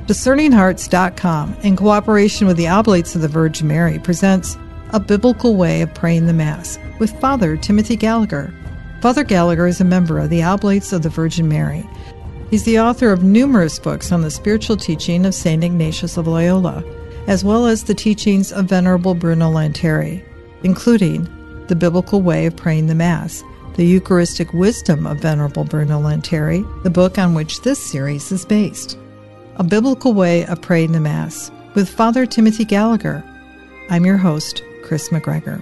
DiscerningHearts.com, in cooperation with the Oblates of the Virgin Mary, presents A Biblical Way of Praying the Mass with Father Timothy Gallagher. Father Gallagher is a member of the Oblates of the Virgin Mary. He's the author of numerous books on the spiritual teaching of St. Ignatius of Loyola, as well as the teachings of Venerable Bruno Lanteri, including The Biblical Way of Praying the Mass, The Eucharistic Wisdom of Venerable Bruno Lanteri, the book on which this series is based. A Biblical Way of Praying the Mass with Father Timothy Gallagher. I'm your host, Chris McGregor.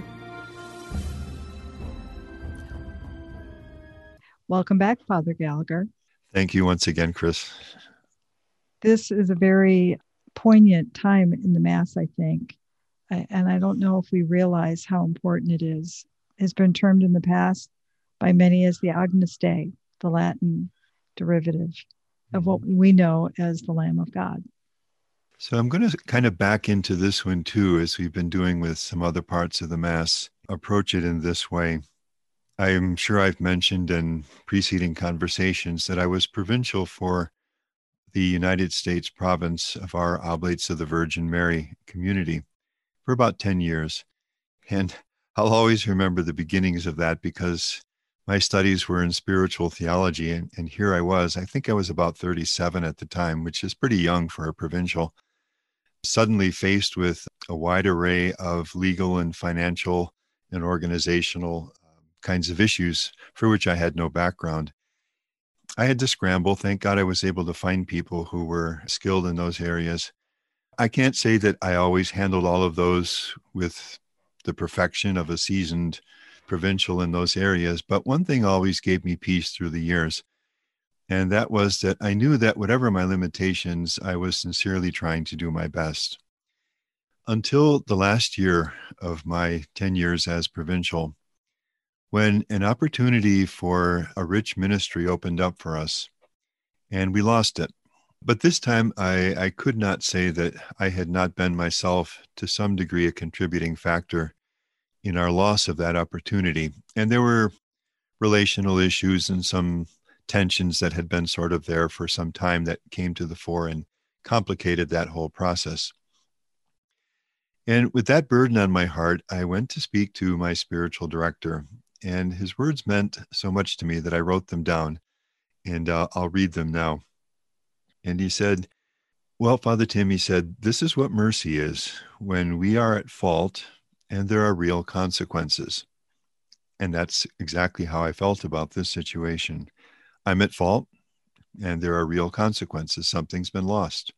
Welcome back, Father Gallagher. Thank you once again, Chris. This is a very poignant time in the Mass, I think. And I don't know if we realize how important it is. It's been termed in the past by many as the Agnus Dei, the Latin derivative of what we know as the Lamb of God. So I'm going to kind of back into this one too, as we've been doing with some other parts of the Mass, approach it in this way. I'm sure I've mentioned in preceding conversations that I was provincial for the United States province of our Oblates of the Virgin Mary community for about 10 years. And I'll always remember the beginnings of that because my studies were in spiritual theology, and here I think I was about 37 at the time, which is pretty young for a provincial, suddenly faced with a wide array of legal and financial and organizational kinds of issues for which I had no background. I had to scramble. Thank God I was able to find people who were skilled in those areas. I can't say that I always handled all of those with the perfection of a seasoned provincial in those areas, but one thing always gave me peace through the years, and that was that I knew that whatever my limitations, I was sincerely trying to do my best. Until the last year of my 10 years as provincial, when an opportunity for a rich ministry opened up for us, and we lost it. But this time, I could not say that I had not been myself, to some degree, a contributing factor in our loss of that opportunity. And there were relational issues and some tensions that had been sort of there for some time that came to the fore and complicated that whole process. And with that burden on my heart, I went to speak to my spiritual director, and his words meant so much to me that I wrote them down, and I'll read them now. And he said, well, Father Tim, he said, this is what mercy is when we are at fault and there are real consequences. And that's exactly how I felt about this situation. I'm at fault and there are real consequences. Something's been lost.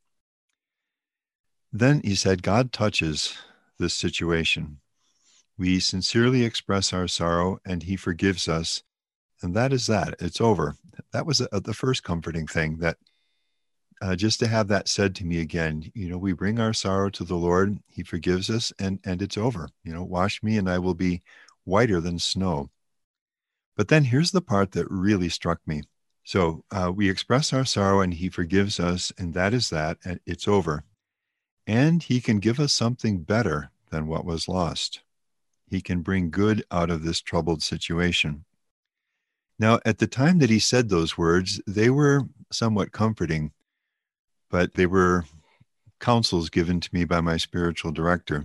Then he said, God touches this situation. We sincerely express our sorrow and he forgives us. And that is that. It's over. That was the first comforting thing, that just to have that said to me again. We bring our sorrow to the Lord. He forgives us and it's over. Wash me and I will be whiter than snow. But then here's the part that really struck me. So we express our sorrow and he forgives us, and that is that. And it's over. And he can give us something better than what was lost. He can bring good out of this troubled situation. Now, at the time that he said those words, they were somewhat comforting, but they were counsels given to me by my spiritual director.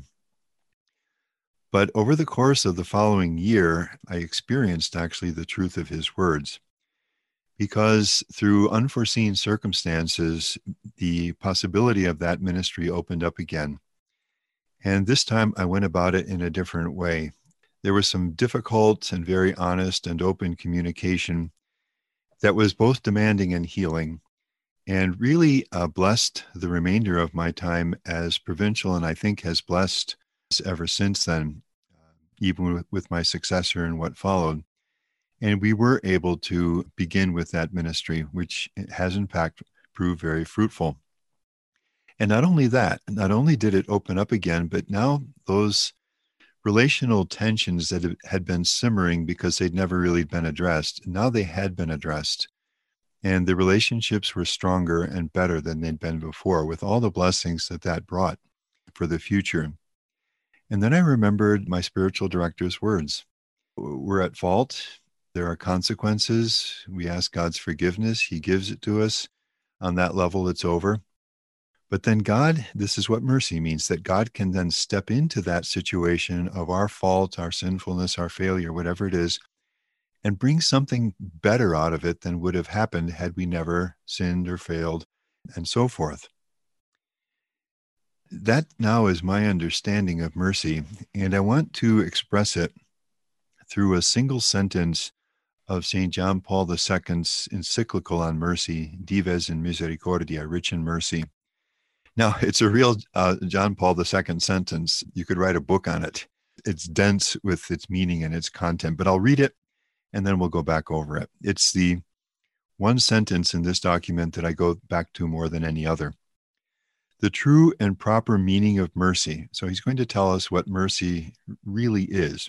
But over the course of the following year, I experienced actually the truth of his words, because through unforeseen circumstances, the possibility of that ministry opened up again. And this time I went about it in a different way. There was some difficult and very honest and open communication that was both demanding and healing, and really blessed the remainder of my time as provincial, and I think has blessed us ever since then, even with my successor and what followed. And we were able to begin with that ministry, which has in fact proved very fruitful. And not only that, not only did it open up again, but now those relational tensions that had been simmering because they'd never really been addressed, now they had been addressed. And the relationships were stronger and better than they'd been before, with all the blessings that brought for the future. And then I remembered my spiritual director's words. We're at fault. There are consequences. We ask God's forgiveness. He gives it to us. On that level, it's over. But then God, this is what mercy means, that God can then step into that situation of our fault, our sinfulness, our failure, whatever it is, and bring something better out of it than would have happened had we never sinned or failed, and so forth. That now is my understanding of mercy, and I want to express it through a single sentence of St. John Paul II's encyclical on mercy, Dives in Misericordia, Rich in Mercy. Now, it's a real John Paul II sentence. You could write a book on it. It's dense with its meaning and its content, but I'll read it and then we'll go back over it. It's the one sentence in this document that I go back to more than any other. The true and proper meaning of mercy. So he's going to tell us what mercy really is.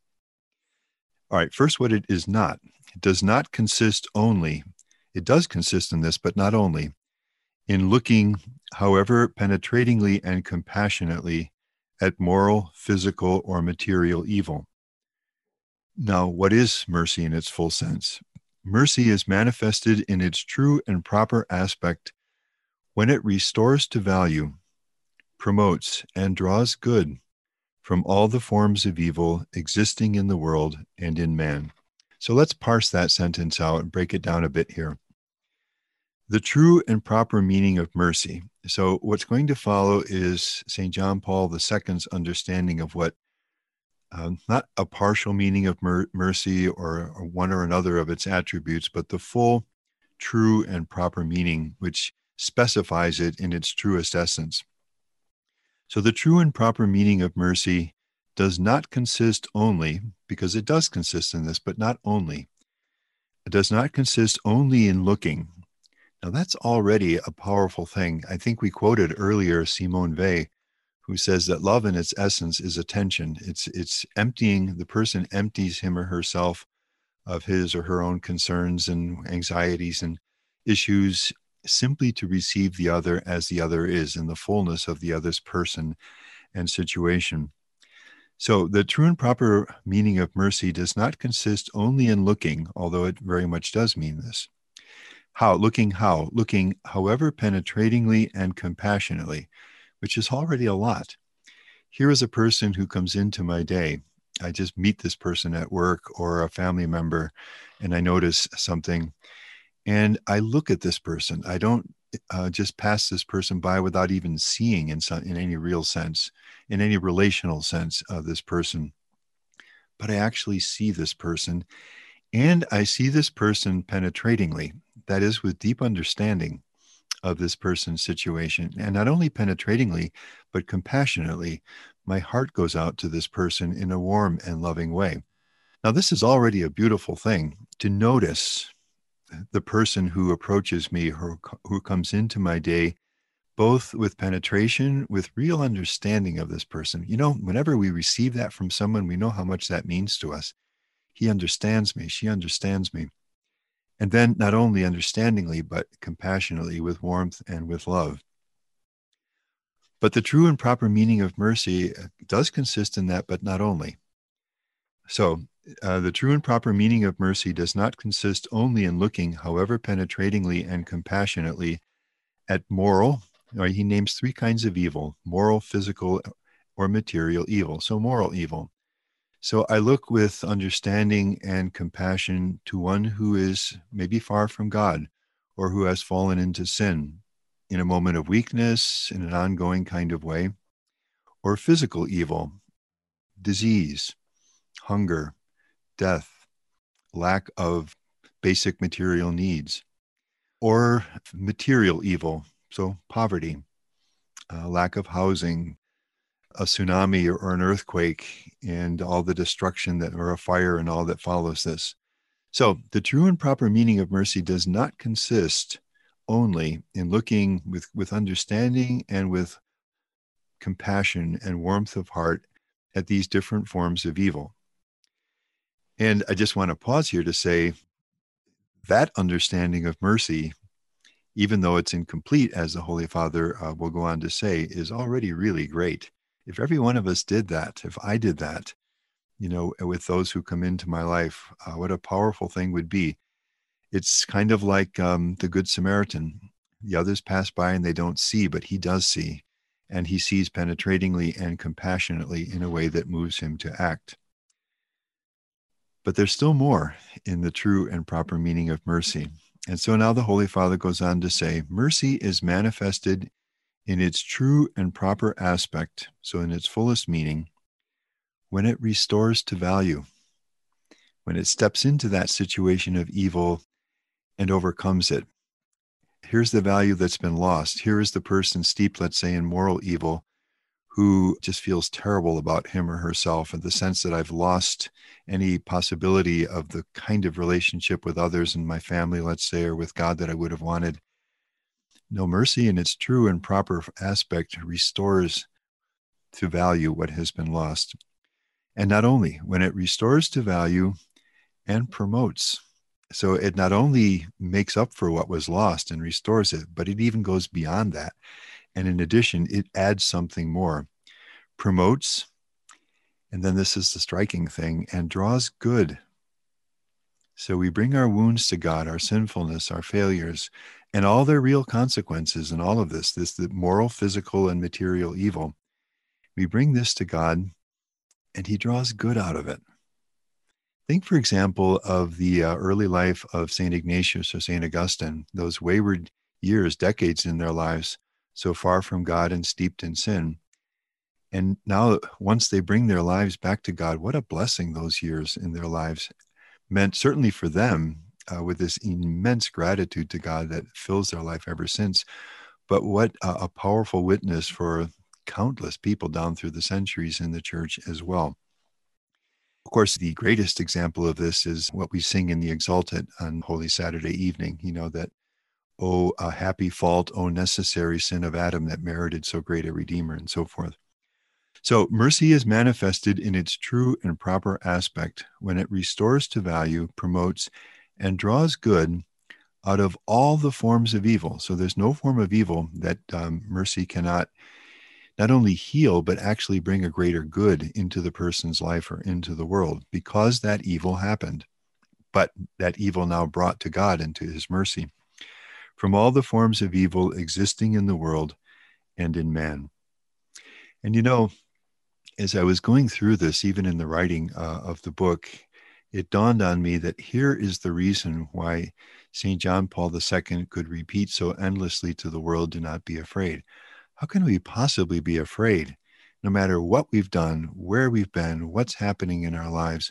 All right, first, what it is not. It does not consist only, it does consist in this, but not only, in looking, however penetratingly and compassionately, at moral, physical, or material evil. Now, what is mercy in its full sense? Mercy is manifested in its true and proper aspect when it restores to value, promotes, and draws good from all the forms of evil existing in the world and in man. So let's parse that sentence out and break it down a bit here. The true and proper meaning of mercy. So what's going to follow is St. John Paul II's understanding of what, not a partial meaning of mercy or one or another of its attributes, but the full, true, and proper meaning, which specifies it in its truest essence. So the true and proper meaning of mercy does not consist only, because it does consist in this, but not only. It does not consist only in looking. Now that's already a powerful thing. I think we quoted earlier Simone Weil, who says that love in its essence is attention. It's emptying, the person empties him or herself of his or her own concerns and anxieties and issues simply to receive the other as the other is in the fullness of the other's person and situation. So the true and proper meaning of mercy does not consist only in looking, although it very much does mean this. How? Looking how? Looking however penetratingly and compassionately, which is already a lot. Here is a person who comes into my day. I just meet this person at work or a family member, and I notice something, and I look at this person. I don't just pass this person by without even seeing in any real sense, in any relational sense of this person. But I actually see this person, and I see this person penetratingly, that is, with deep understanding of this person's situation. And not only penetratingly, but compassionately, my heart goes out to this person in a warm and loving way. Now, this is already a beautiful thing, to notice the person who approaches me or who comes into my day, both with penetration, with real understanding of this person. You know, whenever we receive that from someone, we know how much that means to us. He understands me, she understands me. And then not only understandingly, but compassionately, with warmth and with love. But the true and proper meaning of mercy does consist in that, but not only. So the true and proper meaning of mercy does not consist only in looking, however penetratingly and compassionately, at moral, or he names three kinds of evil: moral, physical, or material evil. So moral evil. So I look with understanding and compassion to one who is maybe far from God, or who has fallen into sin in a moment of weakness, in an ongoing kind of way, or physical evil, disease, hunger, death, lack of basic material needs, or material evil, so poverty, lack of housing, a tsunami or an earthquake, and all the destruction that, or a fire and all that follows this. So the true and proper meaning of mercy does not consist only in looking with understanding and with compassion and warmth of heart at these different forms of evil. And I just want to pause here to say that understanding of mercy, even though it's incomplete, as the Holy Father will go on to say, is already really great. If every one of us did that, if I did that, you know, with those who come into my life, what a powerful thing would be. It's kind of like the Good Samaritan. The others pass by and they don't see, but he does see. And he sees penetratingly and compassionately in a way that moves him to act. But there's still more in the true and proper meaning of mercy. And so now the Holy Father goes on to say, mercy is manifested in its true and proper aspect, so in its fullest meaning, when it restores to value, when it steps into that situation of evil and overcomes it. Here's the value that's been lost. Here is the person steeped, let's say, in moral evil, who just feels terrible about him or herself, in the sense that I've lost any possibility of the kind of relationship with others in my family, let's say, or with God that I would have wanted. No, mercy in its true and proper aspect restores to value what has been lost. And not only, when it restores to value and promotes. So it not only makes up for what was lost and restores it, but it even goes beyond that. And in addition, it adds something more. Promotes, and then this is the striking thing, and draws good. So we bring our wounds to God, our sinfulness, our failures, and all their real consequences, and all of this, the moral, physical, and material evil. We bring this to God, and he draws good out of it. Think, for example, of the early life of St. Ignatius or St. Augustine, those wayward years, decades in their lives, so far from God and steeped in sin. And now, once they bring their lives back to God, what a blessing those years in their lives meant, certainly for them, with this immense gratitude to God that fills their life ever since. But what a powerful witness for countless people down through the centuries in the church as well. Of course, the greatest example of this is what we sing in the Exultet on Holy Saturday evening, that, "Oh, a happy fault, oh, necessary sin of Adam that merited so great a Redeemer," and so forth. So mercy is manifested in its true and proper aspect when it restores to value, promotes, and draws good out of all the forms of evil. So there's no form of evil that mercy cannot not only heal, but actually bring a greater good into the person's life or into the world, because that evil happened. But that evil now brought to God into his mercy. From all the forms of evil existing in the world and in man. And as I was going through this, even in the writing of the book, it dawned on me that here is the reason why St. John Paul II could repeat so endlessly to the world, "Do not be afraid." How can we possibly be afraid, no matter what we've done, where we've been, what's happening in our lives,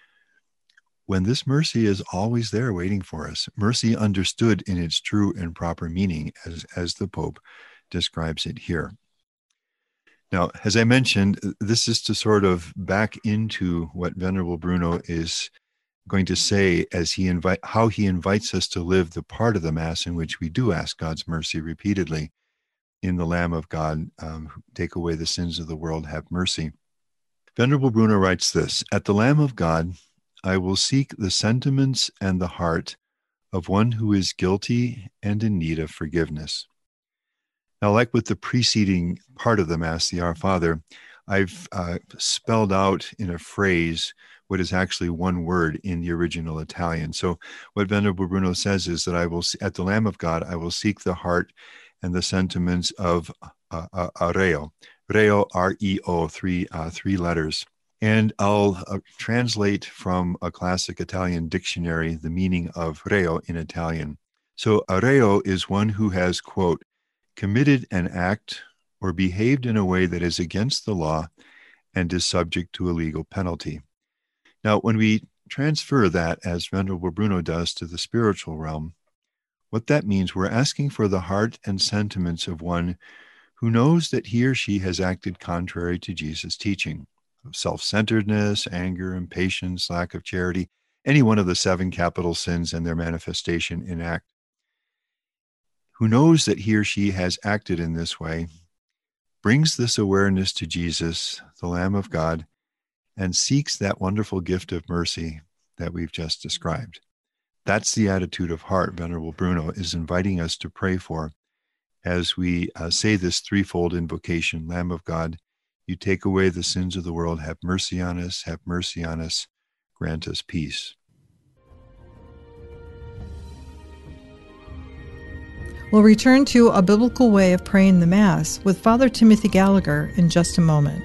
when this mercy is always there waiting for us? Mercy understood in its true and proper meaning, as the Pope describes it here. Now, as I mentioned, this is to sort of back into what Venerable Bruno is going to say as how he invites us to live the part of the Mass in which we do ask God's mercy repeatedly. In the Lamb of God, take away the sins of the world, have mercy. Venerable Bruno writes this: "At the Lamb of God, I will seek the sentiments and the heart of one who is guilty and in need of forgiveness." Now, like with the preceding part of the Mass, the Our Father, I've spelled out in a phrase what is actually one word in the original Italian. So what Venerable Bruno says is that at the Lamb of God, I will seek the heart and the sentiments of reo, R-E-O, three letters. And I'll translate from a classic Italian dictionary the meaning of reo in Italian. So a reo is one who has, quote, "committed an act or behaved in a way that is against the law and is subject to a legal penalty." Now, when we transfer that, as Venerable Bruno does, to the spiritual realm, what that means, we're asking for the heart and sentiments of one who knows that he or she has acted contrary to Jesus' teaching of self-centeredness, anger, impatience, lack of charity, any one of the 7 capital sins and their manifestation in act. Who knows that he or she has acted in this way, brings this awareness to Jesus, the Lamb of God, and seeks that wonderful gift of mercy that we've just described. That's the attitude of heart Venerable Bruno is inviting us to pray for as we say this threefold invocation: Lamb of God, you take away the sins of the world, have mercy on us, have mercy on us, grant us peace. We'll return to A Biblical Way of Praying the Mass with Father Timothy Gallagher in just a moment.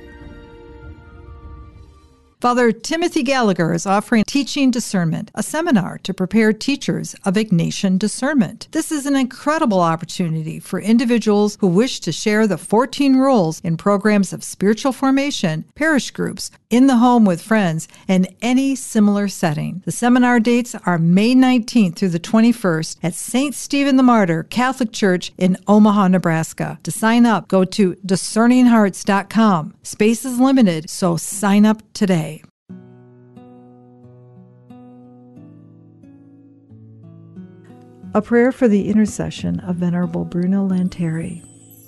Father Timothy Gallagher is offering Teaching Discernment, a seminar to prepare teachers of Ignatian discernment. This is an incredible opportunity for individuals who wish to share the 14 rules in programs of spiritual formation, parish groups, in the home with friends, and any similar setting. The seminar dates are May 19th through the 21st at St. Stephen the Martyr Catholic Church in Omaha, Nebraska. To sign up, go to discerninghearts.com. Space is limited, so sign up today. A prayer for the intercession of Venerable Bruno Lanteri.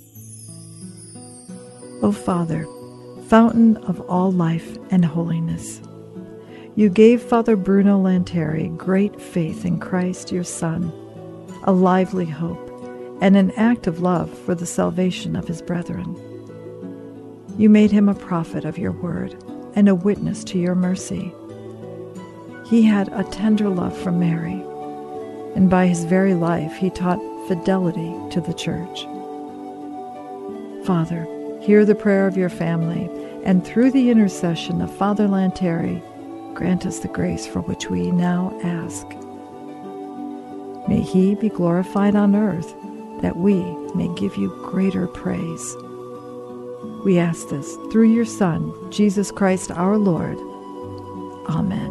O Father, fountain of all life and holiness, you gave Father Bruno Lanteri great faith in Christ your Son, a lively hope, and an act of love for the salvation of his brethren. You made him a prophet of your word and a witness to your mercy. He had a tender love for Mary, and by his very life he taught fidelity to the Church. Father, hear the prayer of your family, and through the intercession of Father Lanteri, grant us the grace for which we now ask. May he be glorified on earth, that we may give you greater praise. We ask this through your Son, Jesus Christ our Lord. Amen.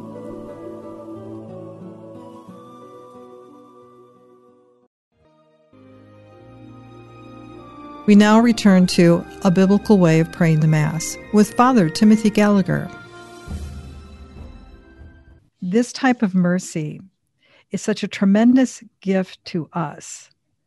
We now return to A Biblical Way of Praying the Mass with Father Timothy Gallagher. This type of mercy is such a tremendous gift to us.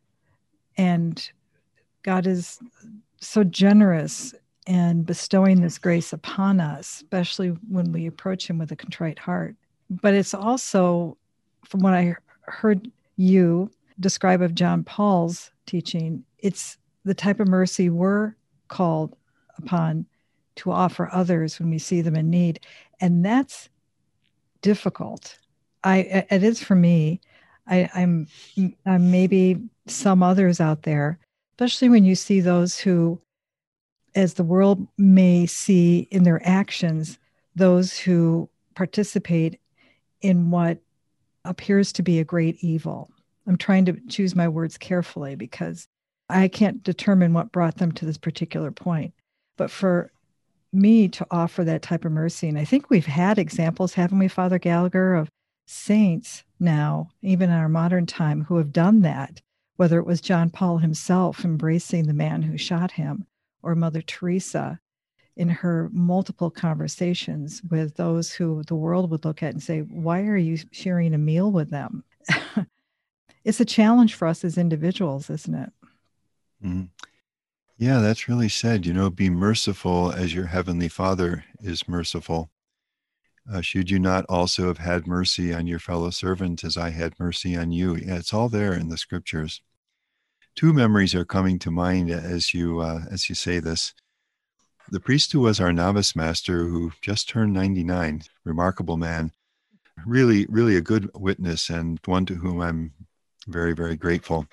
And God is so generous in bestowing this grace upon us, especially when we approach him with a contrite heart. But it's also, from what I heard you describe of John Paul's teaching, it's the type of mercy we're called upon to offer others when we see them in need. And that's difficult. It is for me. I'm maybe some others out there, especially when you see those who, as the world may see in their actions, those who participate in what appears to be a great evil. I'm trying to choose my words carefully because I can't determine what brought them to this particular point. But for me to offer that type of mercy, and I think we've had examples, haven't we, Father Gallagher, of saints now, even in our modern time, who have done that, whether it was John Paul himself embracing the man who shot him, or Mother Teresa in her multiple conversations with those who the world would look at and say, why are you sharing a meal with them? It's a challenge for us as individuals, isn't it? Mm-hmm. Yeah, that's really said. Be merciful as your heavenly Father is merciful. Should you not also have had mercy on your fellow servant as I had mercy on you? Yeah, it's all there in the scriptures. Two memories are coming to mind as you say this. The priest who was our novice master, who just turned 99, remarkable man, really, really a good witness and one to whom I'm very, very grateful.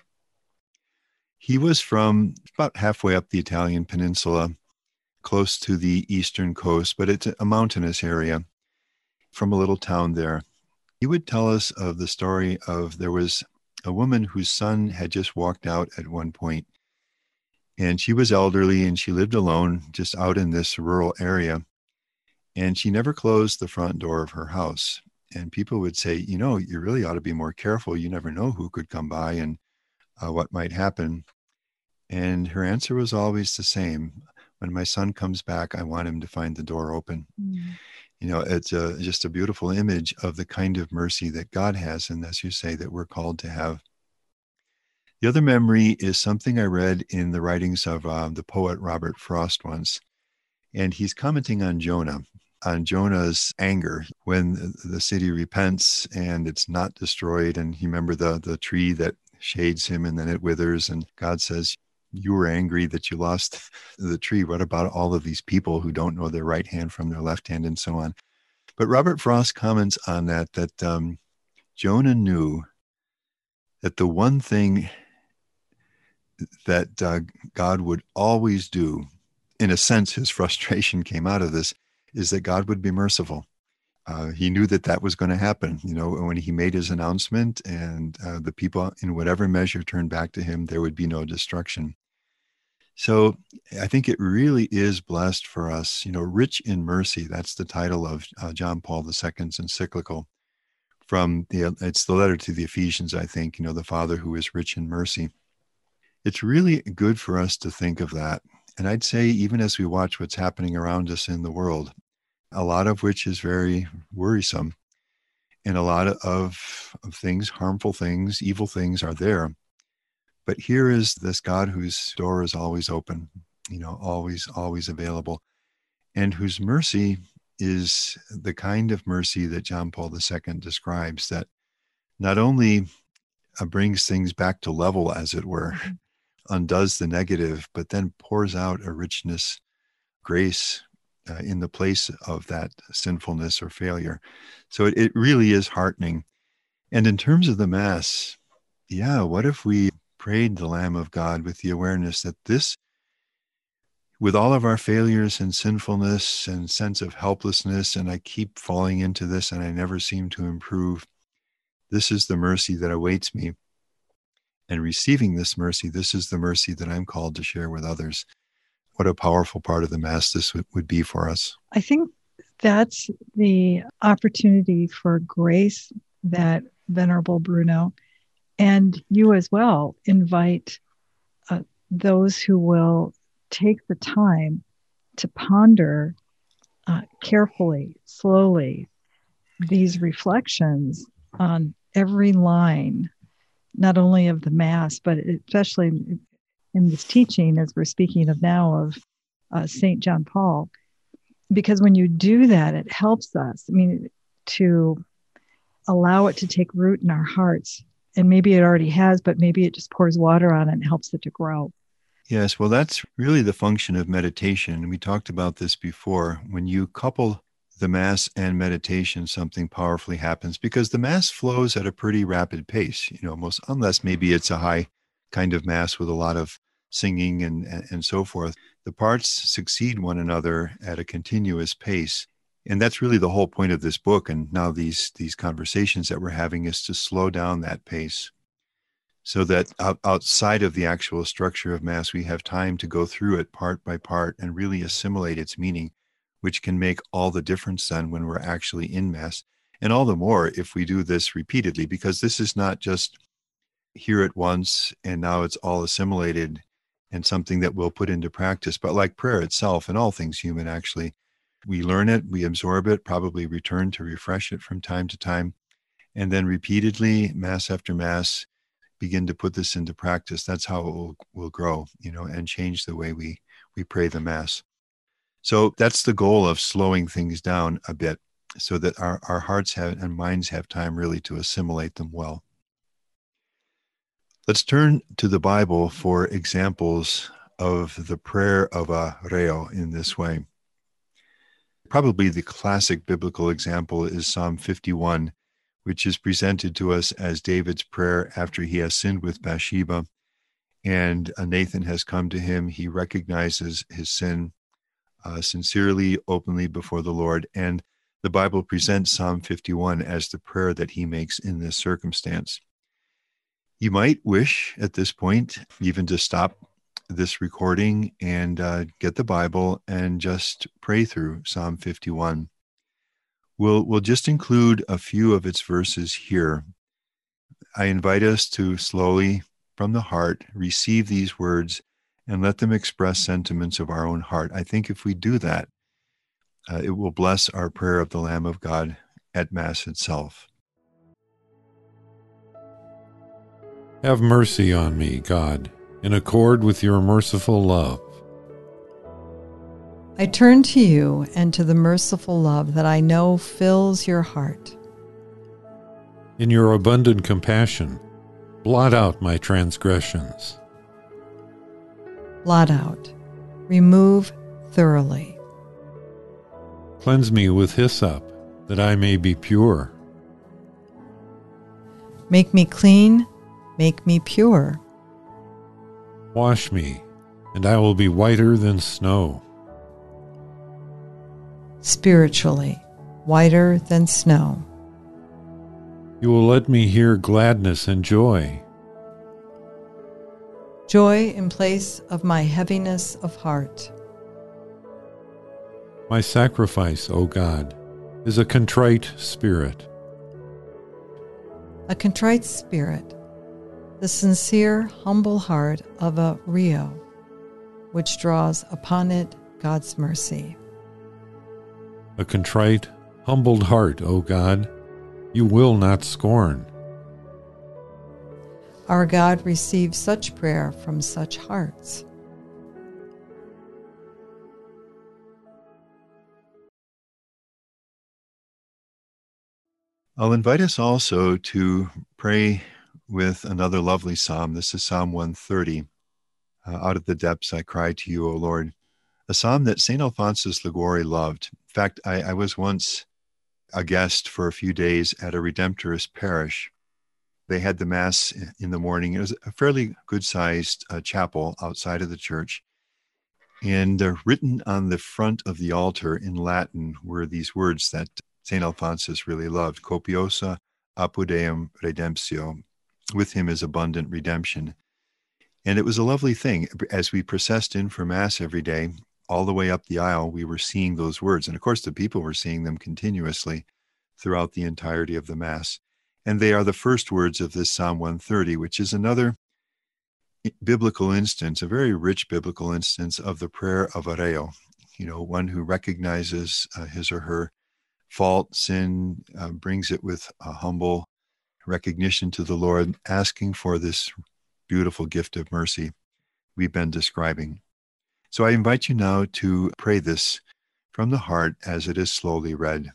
He was from about halfway up the Italian peninsula, close to the eastern coast, but it's a mountainous area, from a little town there. He would tell us of the story of there was a woman whose son had just walked out at one point, and she was elderly and she lived alone just out in this rural area, and she never closed the front door of her house. And people would say, you really ought to be more careful. You never know who could come by and what might happen. And her answer was always the same. When my son comes back, I want him to find the door open. Mm. It's just a beautiful image of the kind of mercy that God has, and as you say, that we're called to have. The other memory is something I read in the writings of the poet Robert Frost once, and he's commenting on Jonah's anger when the city repents and it's not destroyed. And you remember the tree that shades him and then it withers, and God says, you were angry that you lost the tree. What about all of these people who don't know their right hand from their left hand, and so on? But Robert Frost comments on that Jonah knew that the one thing that God would always do, in a sense, his frustration came out of this, is that God would be merciful. He knew that that was going to happen. When he made his announcement and the people in whatever measure turned back to him, there would be no destruction. So I think it really is blessed for us, rich in mercy. That's the title of John Paul II's encyclical. It's the letter to the Ephesians, I think, the Father who is rich in mercy. It's really good for us to think of that. And I'd say even as we watch what's happening around us in the world, a lot of which is very worrisome, and a lot of things, harmful things, evil things are there. But here is this God whose door is always open, always available, and whose mercy is the kind of mercy that John Paul II describes, that not only brings things back to level, as it were, undoes the negative, but then pours out a richness, grace in the place of that sinfulness or failure. So it really is heartening. And in terms of the Mass, what if we prayed the Lamb of God with the awareness that this, with all of our failures and sinfulness and sense of helplessness, and I keep falling into this and I never seem to improve, this is the mercy that awaits me. And receiving this mercy, this is the mercy that I'm called to share with others. What a powerful part of the Mass this would be for us. I think that's the opportunity for grace that Venerable Bruno and you as well invite those who will take the time to ponder carefully, slowly, these reflections on every line, not only of the Mass, but especially in this teaching, as we're speaking of now, of St. John Paul. Because when you do that, it helps us, to allow it to take root in our hearts. And maybe it already has, but maybe it just pours water on it and helps it to grow. Yes, well, that's really the function of meditation. And we talked about this before. When you couple the Mass and meditation, something powerfully happens, because the Mass flows at a pretty rapid pace, unless maybe it's a high kind of Mass with a lot of singing and so forth. The parts succeed one another at a continuous pace. And that's really the whole point of this book. And now these conversations that we're having is to slow down that pace, so that outside of the actual structure of Mass, we have time to go through it part by part and really assimilate its meaning, which can make all the difference then when we're actually in Mass. And all the more if we do this repeatedly, because this is not just hear it once and now it's all assimilated and something that we'll put into practice. But like prayer itself and all things human, actually, we learn it, we absorb it, probably return to refresh it from time to time, and then repeatedly, Mass after Mass, begin to put this into practice. That's how it will grow, and change the way we pray the Mass. So that's the goal of slowing things down a bit, so that our hearts and minds have time really to assimilate them well. Let's turn to the Bible for examples of the prayer of a reo in this way. Probably the classic biblical example is Psalm 51, which is presented to us as David's prayer after he has sinned with Bathsheba, and Nathan has come to him. He recognizes his sin sincerely, openly before the Lord, and the Bible presents Psalm 51 as the prayer that he makes in this circumstance. You might wish at this point even to stop this recording and get the Bible and just pray through Psalm 51. We'll just include a few of its verses here. I invite us to slowly, from the heart, receive these words and let them express sentiments of our own heart. I think if we do that, it will bless our prayer of the Lamb of God at Mass itself. Have mercy on me, God, in accord with your merciful love. I turn to you and to the merciful love that I know fills your heart. In your abundant compassion, blot out my transgressions. Blot out. Remove thoroughly. Cleanse me with hyssop, that I may be pure. Make me clean. Make me pure. Wash me, and I will be whiter than snow. Spiritually, whiter than snow. You will let me hear gladness and joy. Joy in place of my heaviness of heart. My sacrifice, O God, is a contrite spirit. A contrite spirit, the sincere, humble heart of a Rio, which draws upon it God's mercy. A contrite, humbled heart, O God, you will not scorn. Our God receives such prayer from such hearts. I'll invite us also to pray with another lovely psalm. This is Psalm 130. Out of the depths I cry to you, O Lord. A psalm that St. Alphonsus Liguori loved. In fact, I was once a guest for a few days at a Redemptorist parish. They had the Mass in the morning. It was a fairly good-sized chapel outside of the church. And written on the front of the altar in Latin were these words that St. Alphonsus really loved: Copiosa apud eum redemptio. With him is abundant redemption. And it was a lovely thing. As we processed in for Mass every day, all the way up the aisle, we were seeing those words. And of course, the people were seeing them continuously throughout the entirety of the Mass. And they are the first words of this Psalm 130, which is another biblical instance, a very rich biblical instance of the prayer of a reo, one who recognizes his or her fault, sin, brings it with a humble recognition to the Lord, asking for this beautiful gift of mercy we've been describing. So I invite you now to pray this from the heart as it is slowly read.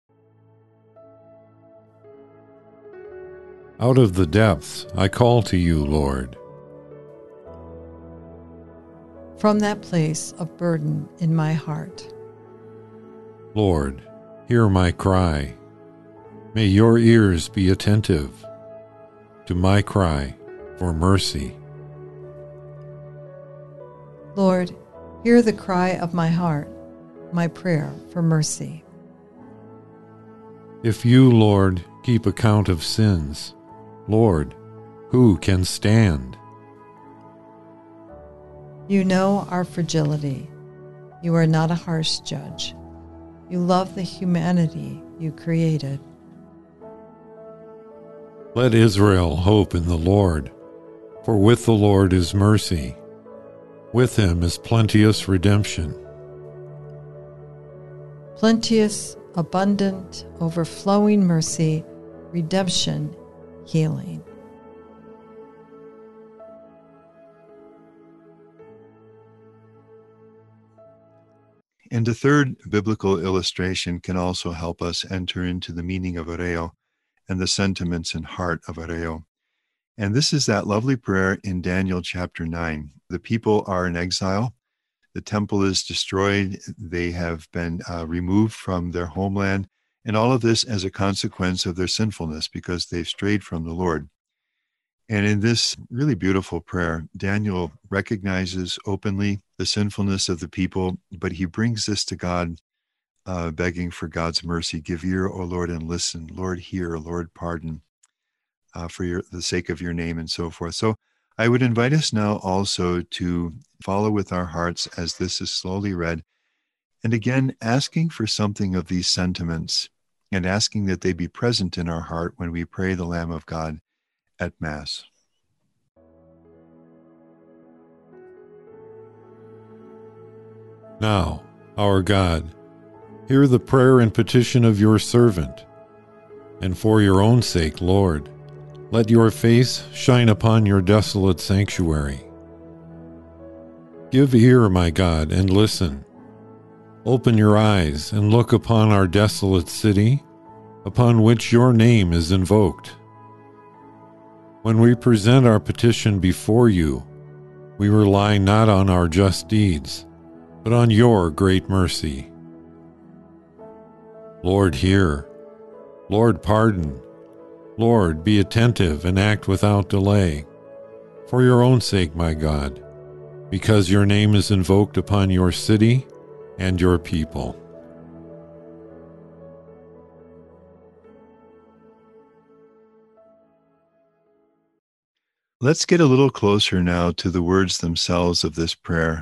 Out of the depths I call to you, Lord. From that place of burden in my heart. Lord, hear my cry. May your ears be attentive to my cry for mercy. Lord, hear the cry of my heart, my prayer for mercy. If you, Lord, keep account of sins, Lord, who can stand? You know our fragility. You are not a harsh judge. You love the humanity you created. Let Israel hope in the Lord, for with the Lord is mercy. With him is plenteous redemption. Plenteous, abundant, overflowing mercy, redemption, healing. And a third biblical illustration can also help us enter into the meaning of a reo and the sentiments and heart of a reo. And this is that lovely prayer in Daniel chapter 9. The people are in exile. The temple is destroyed. They have been removed from their homeland. And all of this as a consequence of their sinfulness because they've strayed from the Lord. And in this really beautiful prayer, Daniel recognizes openly the sinfulness of the people, but he brings this to God, begging for God's mercy. Give ear, O Lord, and listen. Lord, hear. Lord, pardon, for the sake of your name, and so forth. So I would invite us now also to follow with our hearts as this is slowly read, and again, asking for something of these sentiments and asking that they be present in our heart when we pray the Lamb of God at Mass. Now, our God, hear the prayer and petition of your servant, and for your own sake, Lord, let your face shine upon your desolate sanctuary. Give ear, my God, and listen. Open your eyes and look upon our desolate city, upon which your name is invoked. When we present our petition before you, we rely not on our just deeds, but on your great mercy. Lord, hear. Lord, pardon. Lord, be attentive and act without delay. For your own sake, my God, because your name is invoked upon your city and your people. Let's get a little closer now to the words themselves of this prayer.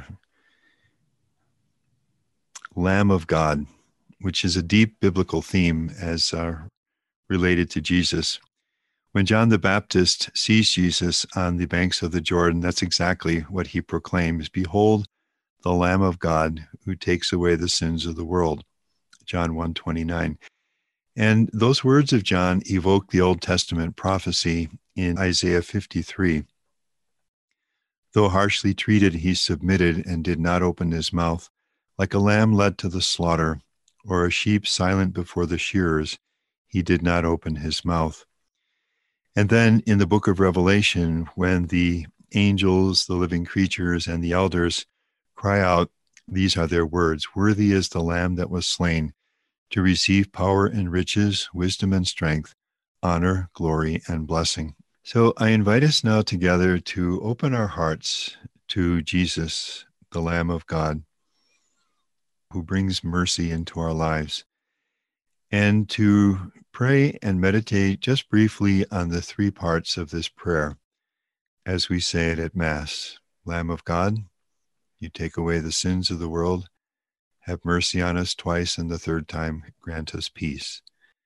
Lamb of God, which is a deep biblical theme as related to Jesus. When John the Baptist sees Jesus on the banks of the Jordan, that's exactly what he proclaims. Behold, the Lamb of God who takes away the sins of the world. John 1:29. And those words of John evoke the Old Testament prophecy in Isaiah 53. Though harshly treated, he submitted and did not open his mouth. Like a lamb led to the slaughter, or a sheep silent before the shearers, he did not open his mouth. And then in the book of Revelation, when the angels, the living creatures, and the elders cry out, these are their words, "Worthy is the Lamb that was slain, to receive power and riches, wisdom and strength, honor, glory, and blessing." So I invite us now together to open our hearts to Jesus, the Lamb of God, who brings mercy into our lives, and to pray and meditate just briefly on the three parts of this prayer as we say it at Mass. Lamb of God, you take away the sins of the world. Have mercy on us twice, and the third time grant us peace.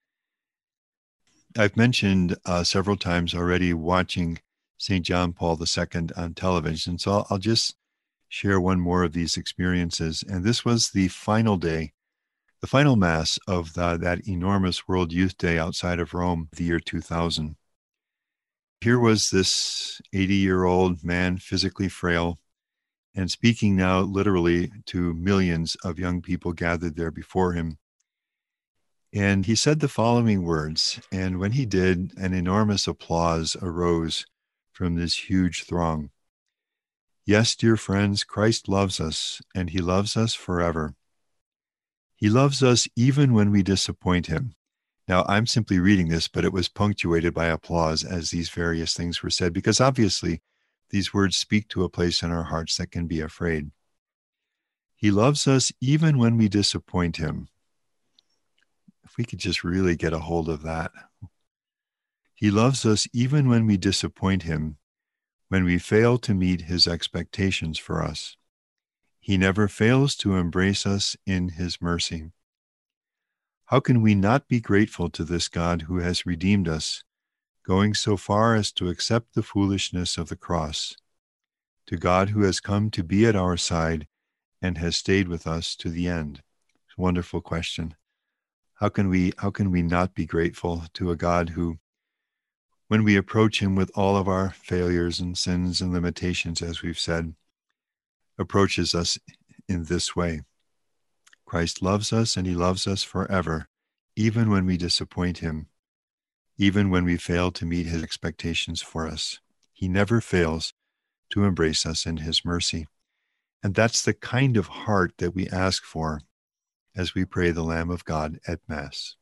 I've mentioned several times already watching St. John Paul II on television, so I'll just share one more of these experiences. And this was the final day, the final Mass of that enormous World Youth Day outside of Rome, the year 2000. Here was this 80-year-old man, physically frail, and speaking now literally to millions of young people gathered there before him. And he said the following words, and when he did, an enormous applause arose from this huge throng. Yes, dear friends, Christ loves us, and he loves us forever. He loves us even when we disappoint him. Now, I'm simply reading this, but it was punctuated by applause as these various things were said, because obviously these words speak to a place in our hearts that can be afraid. He loves us even when we disappoint him. If we could just really get a hold of that. He loves us even when we disappoint him, when we fail to meet his expectations for us. He never fails to embrace us in his mercy. How can we not be grateful to this God who has redeemed us, going so far as to accept the foolishness of the cross, to God who has come to be at our side and has stayed with us to the end? It's a wonderful question. How can we not be grateful to a God who, when we approach him with all of our failures and sins and limitations, as we've said, approaches us in this way? Christ loves us, and he loves us forever, even when we disappoint him, even when we fail to meet his expectations for us. He never fails to embrace us in his mercy. And that's the kind of heart that we ask for as we pray the Lamb of God at Mass.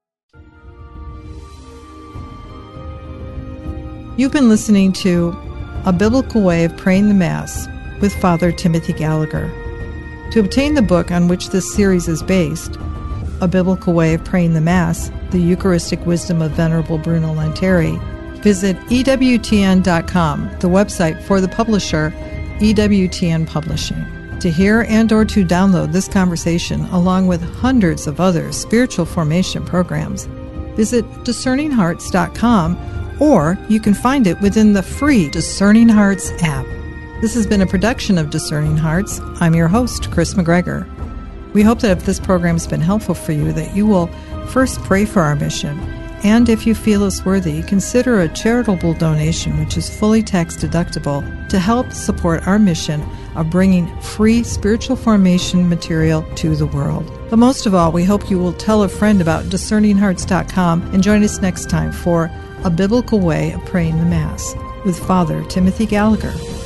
You've been listening to A Biblical Way of Praying the Mass with Father Timothy Gallagher. To obtain the book on which this series is based, A Biblical Way of Praying the Mass, The Eucharistic Wisdom of Venerable Bruno Lanteri, visit EWTN.com, the website for the publisher, EWTN Publishing. To hear and or to download this conversation, along with hundreds of other spiritual formation programs, visit discerninghearts.com, or you can find it within the free Discerning Hearts app. This has been a production of Discerning Hearts. I'm your host, Chris McGregor. We hope that if this program has been helpful for you, that you will first pray for our mission, and if you feel us worthy, consider a charitable donation, which is fully tax deductible, to help support our mission of bringing free spiritual formation material to the world. But most of all, we hope you will tell a friend about discerninghearts.com and join us next time for A Biblical Way of Praying the Mass with Father Timothy Gallagher.